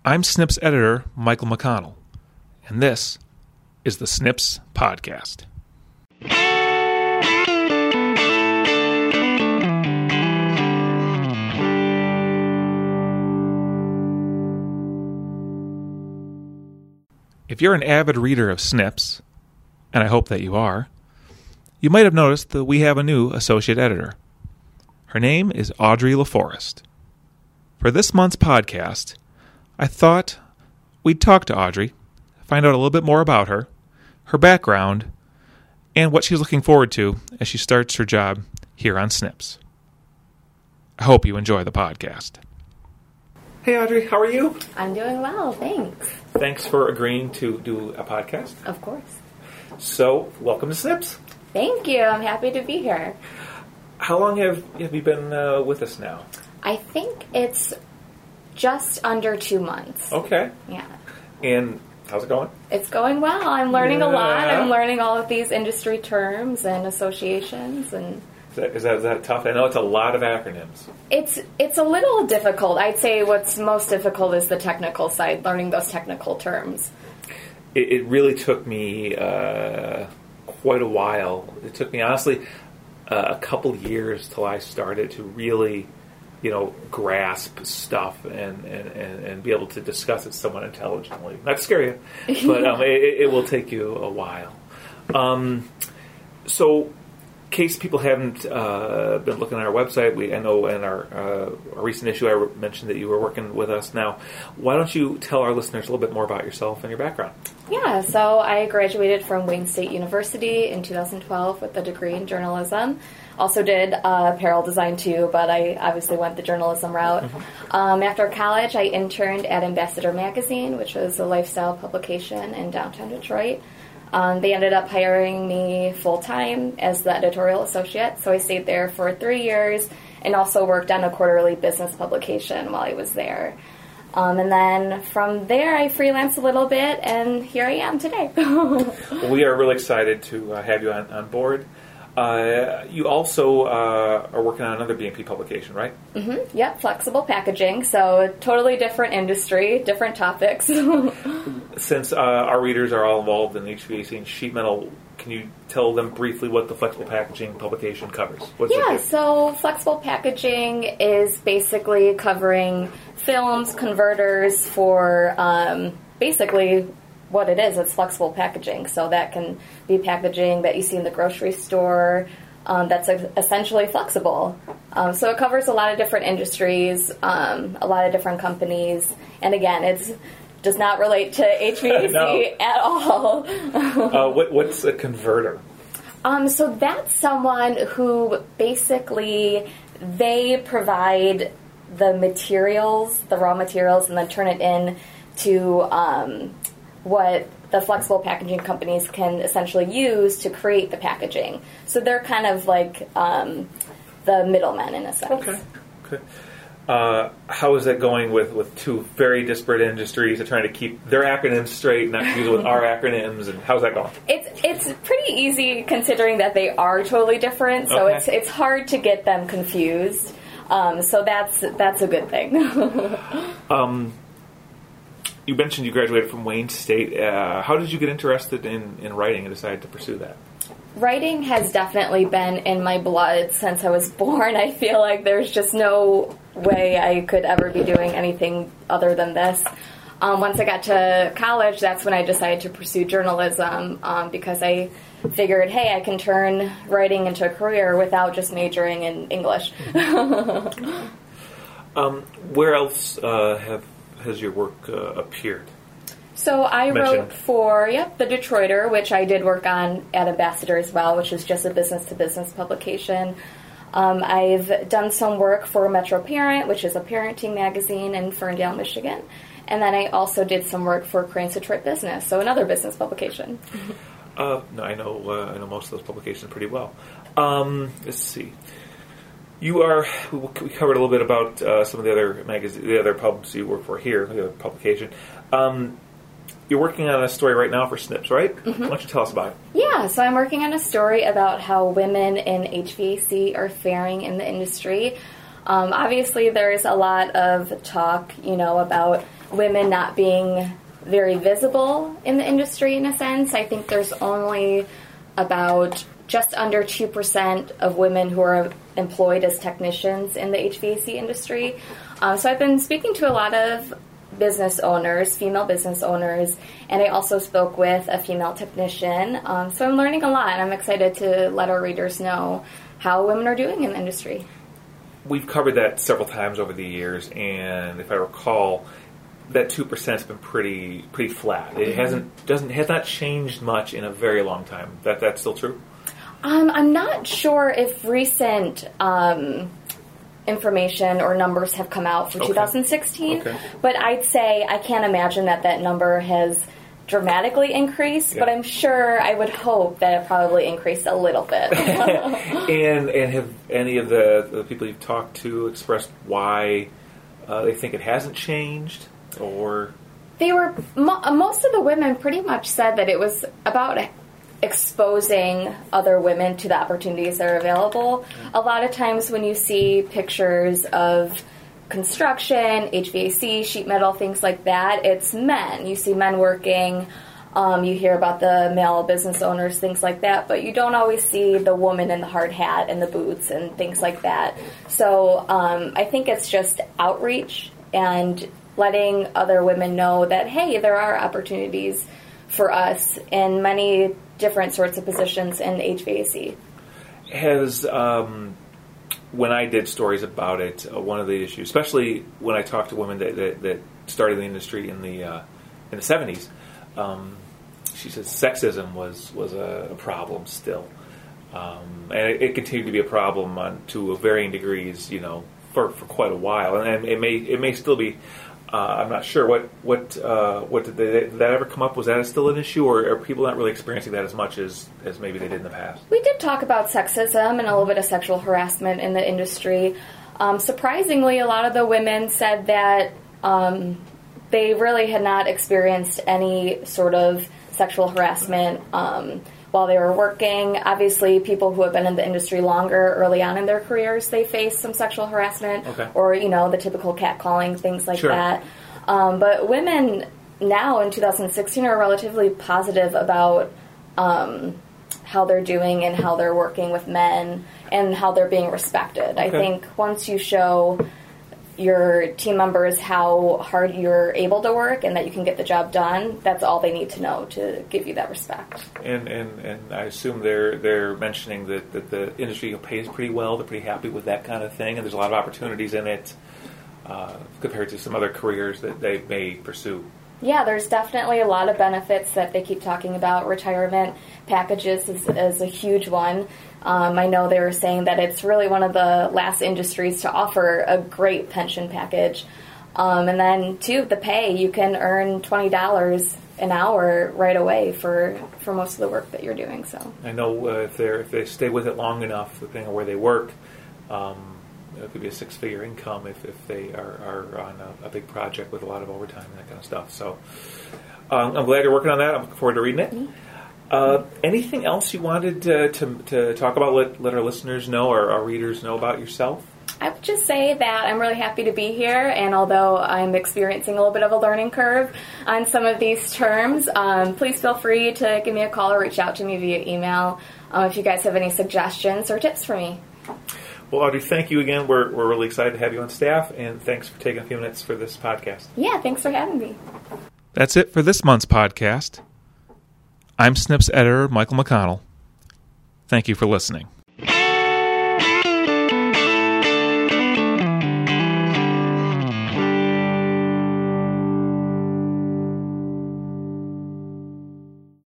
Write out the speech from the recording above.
I'm Snips editor Michael McConnell, and this is the Snips Podcast. If you're an avid reader of Snips, and I hope that you are, you might have noticed that we have a new associate editor. Her name is Audrey LaForest. For this month's podcast, I thought we'd talk to Audrey, find out a little bit more about her, her background, and what she's looking forward to as she starts her job here on Snips. I hope you enjoy the podcast. Hey Audrey, how are you? I'm doing well, thanks. Thanks for agreeing to do a podcast. Of course. So, welcome to Snips. Thank you, I'm happy to be here. How long have you been with us now? I think it's just under 2 months. Okay. Yeah. And how's it going? It's going well. I'm learning a lot. I'm learning all of these industry terms and associations. And Is that tough? I know it's a lot of acronyms. It's a little difficult. I'd say what's most difficult is the technical side, learning those technical terms. It really took me quite a while. It took me, honestly, a couple years till I started to really, grasp stuff and be able to discuss it somewhat intelligently. Not to scare you, but it will take you a while. So, in case people haven't been looking at our website, I know in our recent issue I mentioned that you were working with us now. Why don't you tell our listeners a little bit more about yourself and your background? Yeah, so I graduated from Wayne State University in 2012 with a degree in journalism. Also did apparel design too, but I obviously went the journalism route. Mm-hmm. After college, I interned at Ambassador Magazine, which was a lifestyle publication in downtown Detroit. They ended up hiring me full-time as the editorial associate, so I stayed there for 3 years and also worked on a quarterly business publication while I was there. And then from there, I freelanced a little bit, and here I am today. Well, we are really excited to have you on board. You also are working on another BMP publication, right? Mm-hmm. Yep, flexible packaging. So totally different industry, different topics. Since our readers are all involved in HVAC and sheet metal, can you tell them briefly what the flexible packaging publication covers? So flexible packaging is basically covering films, converters for basically what it is. It's flexible packaging. So that can be packaging that you see in the grocery store that's essentially flexible. So it covers a lot of different industries, a lot of different companies. And again, it does not relate to HVAC at all. What's a converter? So that's someone who basically they provide the materials, the raw materials, and then turn it in to what the flexible packaging companies can essentially use to create the packaging. So they're kind of like the middlemen in a sense. Okay. How is that going with two very disparate industries that are trying to keep their acronyms straight and not confuse with our acronyms, and how's that going? It's pretty easy considering that they are totally different, so it's hard to get them confused. So that's a good thing. You mentioned you graduated from Wayne State. How did you get interested in writing and decide to pursue that? Writing has definitely been in my blood since I was born. I feel like there's just no way I could ever be doing anything other than this. Once I got to college, that's when I decided to pursue journalism because I figured, hey, I can turn writing into a career without just majoring in English. Where else has your work appeared? So I wrote for The Detroiter, which I did work on at Ambassador as well, which is just a business-to-business publication. I've done some work for Metro Parent, which is a parenting magazine in Ferndale, Michigan. And then I also did some work for Crane's Detroit Business, so another business publication. No, I know most of those publications pretty well. Let's see. We covered a little bit about some of the other pubs you work for here, the other publication. You're working on a story right now for Snips, right? Mm-hmm. Why don't you tell us about it? Yeah, so I'm working on a story about how women in HVAC are faring in the industry. Obviously, there's a lot of talk, about women not being very visible in the industry in a sense. I think there's only about just under 2% of women who are employed as technicians in the HVAC industry. So I've been speaking to a lot of business owners, female business owners, and I also spoke with a female technician. So I'm learning a lot, and I'm excited to let our readers know how women are doing in the industry. We've covered that several times over the years, and if I recall, that 2% has been pretty flat. It has not changed much in a very long time. That's still true? I'm not sure if recent information or numbers have come out for 2016, but I'd say I can't imagine that number has dramatically increased, but I'm sure, I would hope that it probably increased a little bit. and have any of the people you've talked to expressed why they think it hasn't changed? Or most of the women pretty much said that it was about exposing other women to the opportunities that are available. A lot of times when you see pictures of construction, HVAC, sheet metal, things like that, it's men. You see men working, you hear about the male business owners, things like that, but you don't always see the woman in the hard hat and the boots and things like that. So I think it's just outreach and letting other women know that, hey, there are opportunities for us in many different sorts of positions in HVAC. Has, when I did stories about it, one of the issues, especially when I talked to women that started the industry in the 70s, she says sexism was a problem still. And it continued to be a problem to varying degrees, for quite a while. And it may still be. I'm not sure what did that ever come up? Was that still an issue, or are people not really experiencing that as much as maybe they did in the past? We did talk about sexism and a little bit of sexual harassment in the industry. Surprisingly, a lot of the women said that they really had not experienced any sort of sexual harassment while they were working. Obviously, people who have been in the industry longer, early on in their careers, they face some sexual harassment or, the typical catcalling, things like that. But women now in 2016 are relatively positive about how they're doing and how they're working with men and how they're being respected. I think once you show your team members how hard you're able to work and that you can get the job done, that's all they need to know to give you that respect. And I assume they're mentioning that the industry pays pretty well. They're pretty happy with that kind of thing, and there's a lot of opportunities in it compared to some other careers that they may pursue. Yeah, there's definitely a lot of benefits that they keep talking about. Retirement packages is a huge one. I know they were saying that it's really one of the last industries to offer a great pension package. And then, too, the pay. You can earn $20 an hour right away for most of the work that you're doing. So I know if they stay with it long enough, depending on where they work, it could be a six-figure income if they are on a big project with a lot of overtime and that kind of stuff. So I'm glad you're working on that. I'm looking forward to reading it. Anything else you wanted to talk about, let our listeners know or our readers know about yourself? I would just say that I'm really happy to be here, and although I'm experiencing a little bit of a learning curve on some of these terms, please feel free to give me a call or reach out to me via email if you guys have any suggestions or tips for me. Well, Audrey, thank you again. We're really excited to have you on staff, and thanks for taking a few minutes for this podcast. Yeah, thanks for having me. That's it for this month's podcast. I'm SNP's editor, Michael McConnell. Thank you for listening.